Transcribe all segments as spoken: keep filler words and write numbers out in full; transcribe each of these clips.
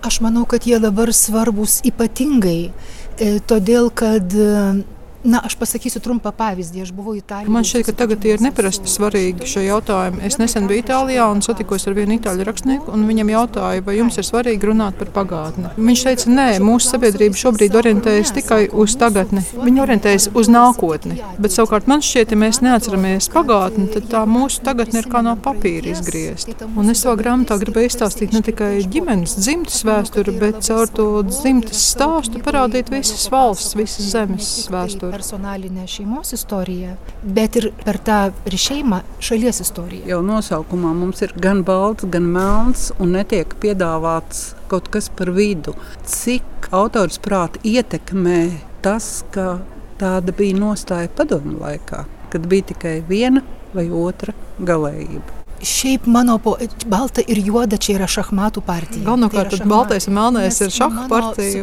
Aš manau, kad jie dabar svarbus ypatingai, todėl kad Na, aš pasakysiu trumpą pavyzdį. Aš buvau Italijā. Man šķiet, ka tagad ir neparasti svarīgi šo jautājumu. Es nesen biju Itālijā un satikos ar vienu itāļu rakstnieku, un viņam jautāja, vai jums ir svarīgi runāt par pagātni. Viņš teica, nē, mūsu sabiedrība šobrīd orientējas tikai uz tagadni. Viņa orientējas uz nākotni. Bet savukārt man šķiet, ja mēs neatceramies pagātni, tad tā mūsu tagadne ir kā no papīra izgriezta. Un es savā grāmatā gribēju izstāstīt ne tikai ģimenes dzimtes vēsturi, bet caur to dzimtes stāstu parādīt visas valsts, visas zemes vēsturi. Personalinė šeimos istorija, bet ir per tą šeimą šalies istoriją. Jau nosaukumā mums ir gan balts, gan melns un netiek piedāvāts kaut kas par vidu. Cik autors prāt ietekmē tas, ka tāda bija nostāja padomu laikā, kad bija tikai viena vai otra galējība. Šiaip mano po, balta ir juoda čia yra šachmatų partija. Galvenokārt tad baltais un melnais ir šahu partija.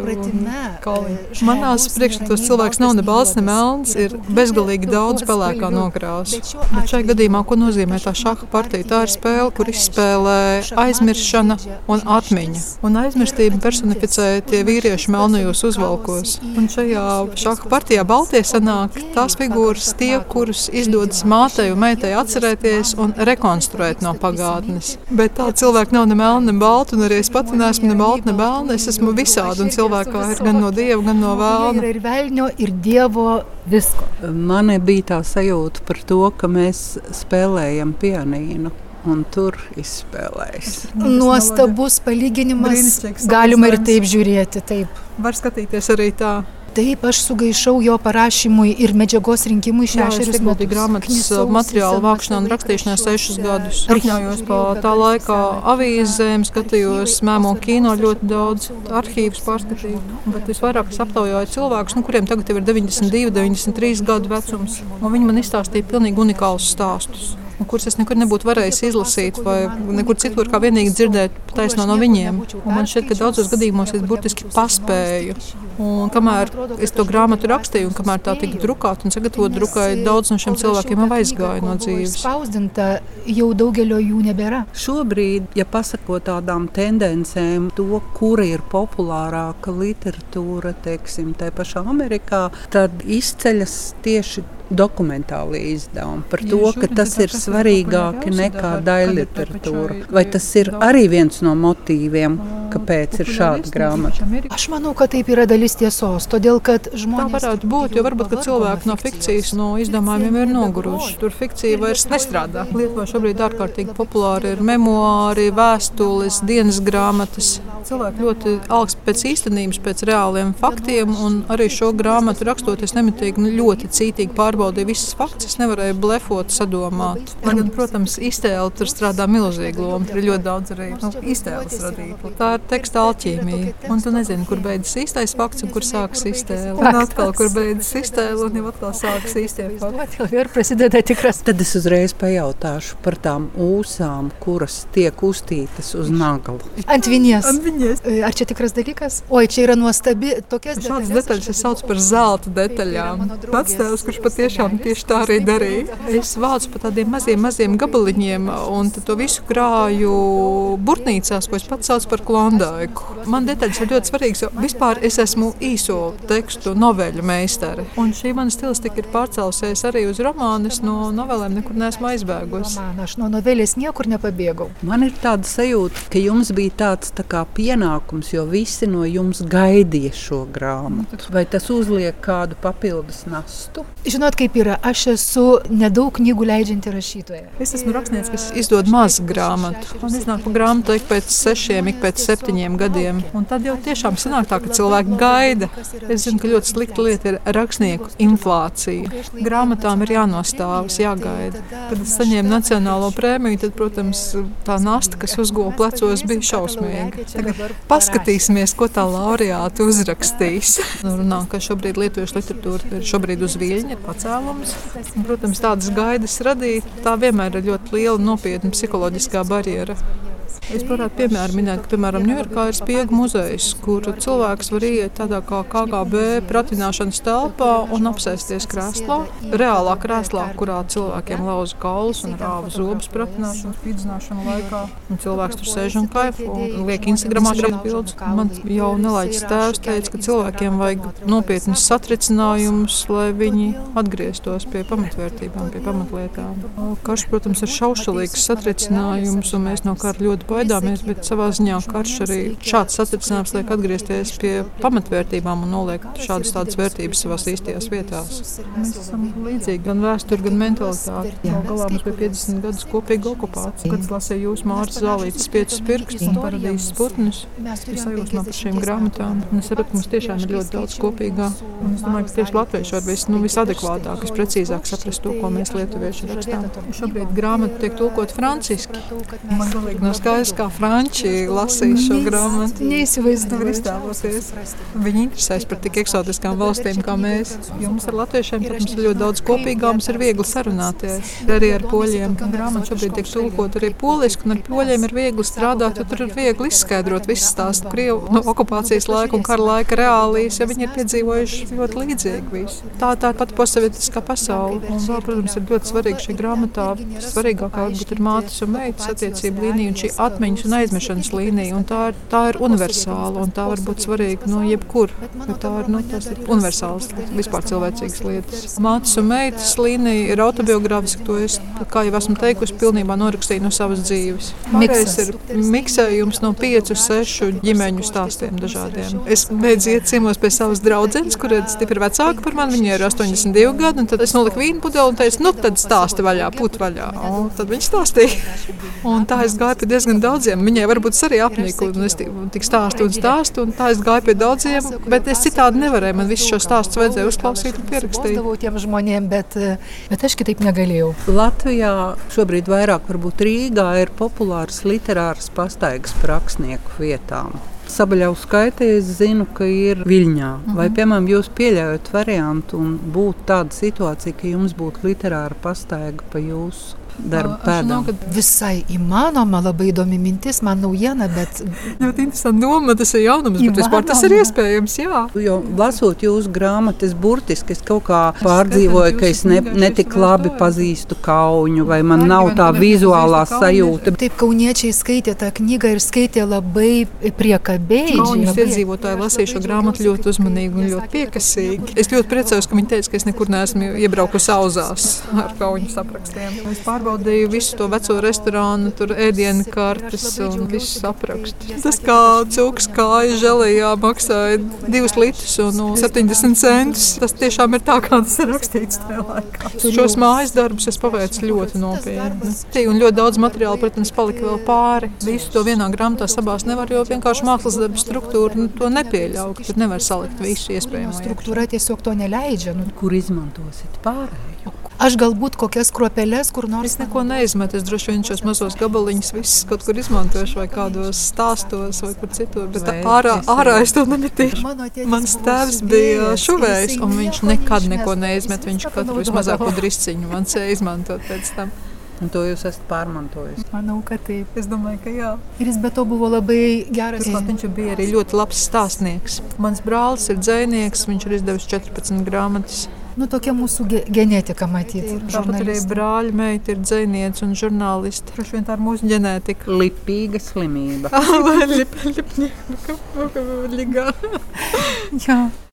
Manās priekšstatos cilvēks nav ne balts, ne melns, ir bezgalīgi daudz pelēkā nokrāsa. Bet šai gadījumā, ko nozīmē tā šahu partija? Tā ir spēle, kur izspēlē aizmiršana un atmiņa. Un aizmirstība personificē tie vīrieši melnajos uzvalkos. Un šajā šahu partijā baltie sanāk tās figūras, tie, kurus izdodas mātei un meitai atcerēties un rekonstruēt no pagātnes. Bet tā cilvēka nav ne melna, ne balta, un arī es pati neesmu ne balta, ne melna. Es esmu visādi, un cilvēkā ir gan no dieva, gan no vēlna. Ir velnio, ir dievo, visko. Man bija tā sajūta par to, ka mēs spēlējam pianīnu. Un tur izspēlējas. Nuostabus palyginimas. Galima ir taip žiūrėti, taip. Var skatīties arī tā. Taip, aš sugaišau jo parašymui ir medžiagos rinkimui šešerius metus. Grāmatas materiālu vākšanā un rakstīšanā sešus gadus. Apņaujos pa tā laikā avīzēm, skatījos mēmo kino ļoti daudz, arhīvus pārskatīju. Bet visvairāk es aptaujāju cilvēkus, nu, kuriem tagad ir deviņdesmit divi, deviņdesmit trīs gadu vecums. Un viņi man izstāstīja pilnīgi unikālus stāstus, kurus es nekur nebūtu varējis izlasīt vai nekur citur kā vienīgi dzirdēt taisno no viņiem. Un man šķiet, ka daudzos gadījumos es burtiski paspēju. Un kamēr es to grāmatu rakstīju, un kamēr tā tika drukāta un sagatavot drukai, daudz no šiem cilvēkiem jau aizgāja no dzīves. Spausdinta jau daugelio jų nebėra. Šobrīd, ja pasako tādām tendencēm, to, kura ir populārāka literatūra, teiksim, tai pašā Amerikā, tad izceļas tieši dokumentāli izdevumi par to, ka tas ir svarīgāk nekā daļliteratūra. Vai tas ir arī viens no motīviem, kāpēc ir šāda grāmata? Aš manau, ka taip yra dalis tiesos, todėl, kad žmonės... Tā varētu būt, jo varbūt, ka cilvēki no fikcijas, no izdevumiem ir noguruši. Tur fikcija vairs nestrādā. Lietuvā šobrīd ārkārtīgi populāri ir memoāri, vēstules, dienas grāmatas. Cilvēki ļoti algs pēc īstenības, pēc reāliem faktiem, un arī šo grāmatu rakstoties nemitīgi nu, ļoti cītīgi pārbaudīja visas faktus. Es nevarēju blefot, sadomāt. Lai gan, protams, iztēle tur strādā milzīgu lomu. Tur ir ļoti daudz arī nu, iztēles radīta. Tā ir teksta alķīmija. Un tu nezini, kur beidzas īstais fakts un kur sākas iztēle. Un atkal, kur beidzas iztēle un jau atkal sākas īstie fakti. Tad es uzreiz pajautāšu par tām ūsām, kuras tiek uztītas uz nagla. Ant vinies. Ar čia tikras dalykas? Oi, čia yra nuostabi tokias detalės. Šādas detaļas es saucu par zelta detaļām. Pats tēvs, kurš patiešām tieši tā arī darīja. Es vācu pa tādiem maziem, maziem gabaliņiem un to visu krāju burtnīcās, ko es pats saucu par klondaiku. Man detaļas ir ļoti svarīgas, jo vispār es esmu īso tekstu noveļu meistare. Un šī mana stilistika ir pārcēlusies arī uz romānu. Es no novelēm nekur neesmu aizbēgusi. Aš no novelės niekur nepabēgau. Man ir tāda sajūta, ka jums bija tāds tā kā pienākums, jo visi no jums gaidīja šo grāmatu. Vai tas uzliek kādu papildus nastu? Žinot, kaip yra, aš esu nedaug knygų leidžianti rašytoja. Es esmu rakstnieks, kas izdod mazu grāmatu. Un iznāk pa grāmatu ik pēc sešiem, ik pēc septiņiem gadiem. Un tad jau tiešām sanāk tā, ka cilvēki gaida. Es zinu, ka ļoti slikta lieta ir rakstnieku inflācija. Grāmatām ir jānostāvas, jāgaida. Kad es saņēmu nacionālo prēmiju, tad, protams, tā nasta, kas uzguva plecos, bija šausmīga. Tagad paskatīsimies, ko tā laureāta uzrakstīs. Runā, ka šobrīd lietuviešu literatūra ir šobrīd uz viļņa, ir pacēlums. Protams, tādas gaidas radīt, tā vienmēr ir ļoti liela nopietna psiholoģiskā barjera. Es varētu piemēram minēt, ka, piemēram, Ņujorkā ir Spiegu muzejs, kur cilvēks var iet tādā kā K G B pratināšanas telpā un apsēsties krēslā, reālā krēslā, kurā cilvēkiem lauza kaulus un rāva zobus pratināšanas, spīdzināšanu laikā. Un cilvēks tur sēž un kaifo un liek Instagramā šeit bildes. Man jau nelaiķis tēvs teica, ka cilvēkiem vajag nopietnas satricinājumus, lai viņi atgrieztos pie pamatvērtībām, pie pamatlietām. Karš, protams, ir šaušalīgs satricinājums, un mēs no kara ļoti baidāmies, bet savā ziņā karš arī šāds satricinājums liek atgriezties pie pamatvērtībām un noliek šādas tādas vērtības savās īstajās vietās. Mēs esam līdzīgi gan vēsturi, gan mentalitāti. Jā, galā mums bija piecdesmit gadus kopīga okupācija. Kad es lasīju jūs Mārtas Zālītes piecus pirkstus un Paradīzes putnus, es sajūsmā par šīm grāmatām. Un es sapratu, ka mums tiešām ir ļoti daudz kopīgā. Un es domāju, ka tieši latvieši var vis, nu, visadekvātāk, visprecīzāk saprast to, ko mēs lietuvieši rakstām. Šobrīd grāmata tiek tulkot franciski. Man galīgi nav skaidrs, kā franči lasīs šo grāmatu. Neizvēlēties. Viņi interesēs par tik eksotiskām valstīm kā mēs. Jo mums ar latviešiem, protams, ir ļoti daudz kopīgā, mums ir viegli sarunāties. Arī ar poļiem. Grāmata šobrīd tiek tulkot arī poliski, un ar poļiem ir viegli strādāt, jo tur ir viegli izskaidrot visu stāstu Krievu no okupācijas laika un kara laika reālijas, jo viņi ir piedzīvojuši ļoti līdzīgi visu. Tā tā ir pati postsovietiskā pasaule. Un vēl, protams, ir ļoti svarīgi šī grāmatā. Svarīgākā varbūt ir mātes un meitas attiecība līnija un šī atmiņas un aizmešanas līnija. Un tā, ir, tā ir universāla un tā var būt svarīga no jebkur. Tā ir, nu, tas ir universāls, vispār cilvēcīgas lietas. Mātes un meitas līnija ir autobiogrāfiska, to es, kā jau esmu teikusi, pilnībā norakstīju no savas dzīves. Pārējais ir miksējums no piecu, sešu ģimeņu stāstiem dažādiem. Es beidzu iet ciemos pie savas draudzenes, kur ir stipri vecāka par mani, viņa ir astoņdesmit divi gadi, un tad es noliku vīnu pudeli un teicu, nu tad stāsti vaļā, put vaļā. Un tad viņi stāstīja. Un tā es gāju pie diezgan daudziem. Viņai varbūt arī apnika, un es tik stāstu un stāstu, un tā es gāju pie daudziem, bet es citādi nevarēju. Man visu šo stāstu vajadzēja uzklausīt un pierakstīt. Žmoniem, bet, bet es taip negalėjau. Latvijā šobrīd vairāk varbūt Rīgā ir populāras literāras pastaigas par rakstnieku vietām. Sabaļauskaitē es zinu, ka ir Viļņā. Vai, piemēram, jūs pieļaujat variantu un būtu tāda situācija, ka jums būtu literāra pastaiga pa jūsu darba pēdām? Žinau, kad visai įmanoma, labai įdomi mintis, man naujiena, bet... Ļoti interesanti doma, tas ir jaunums, bet vispār tas ir iespējams, jā. Jo lasot jūsu grāmatas burtiski, es kaut kā pārdzīvoju, ka es ne, netik labi pazīstu Kauņu, vai man nav tā vizuālā sajūta. Taip, kauniečiai skaitė tą knygą ir skaitė labai priekabiai. Kauņas iedzīvotāji lasīja šo grāmatu ļoti uzmanīgi un ļoti piekasīgi. Es ļoti priecājos, ka viņi teica, ka es nekur neesmu iebraukusi auzās ar Kauņu aprakstiem. Es pārbaudīju visu to veco restorānu, tur ēdienu kartes un visus aprakstus. Tas kā cūkas kāja želejā maksāja divus litrus un no septiņdesmit centus. Tas tiešām ir tā, kā tas ir rakstīts tajā laikā. Šos mājas darbus es paveicu ļoti nopietni. Un ļoti daudz materiāla, protams, palika vēl pāri. Visu to vienā grāmatā sabās nevar, jo vienkārši mākslas darba struktūra nu, to nepieļauj. Tur nevar salikt visu iespējamo. Struktūra tiesiog to neleidža. Nu. Kur izmantosit pārējo? Aš galbūt kokias kruopeles, kur nors... Es neko neizmetu, es droši vien šos mazos gabaliņus visus kaut kur izmantošu vai kādos stāstos vai kur citur, bet ārā, ārā es to nemetīšu. Mans tēvs bija šuvējs un viņš nekad neko neizmet, viņš katru vismazāko drisciņu man sēja izmantot pēc tam. Un to jūs esat pārmantojis? Manau, ka taip. Es domāju, ka jā. Ir jis be to buvo labai geras. Turklāt viņš bija arī ļoti labs stāstnieks. Mans brālis ir dzejnieks, viņš ir izdevis četrpadsmit grāmatas. Nu, tokia mūsų ge- genetika matīt. Tāpat arī brāļa meita ir dzejniece un žurnāliste. Droši vien tā ir mūsu ģenētika. Lipīga slimība. Lip, lipņīga. Jā.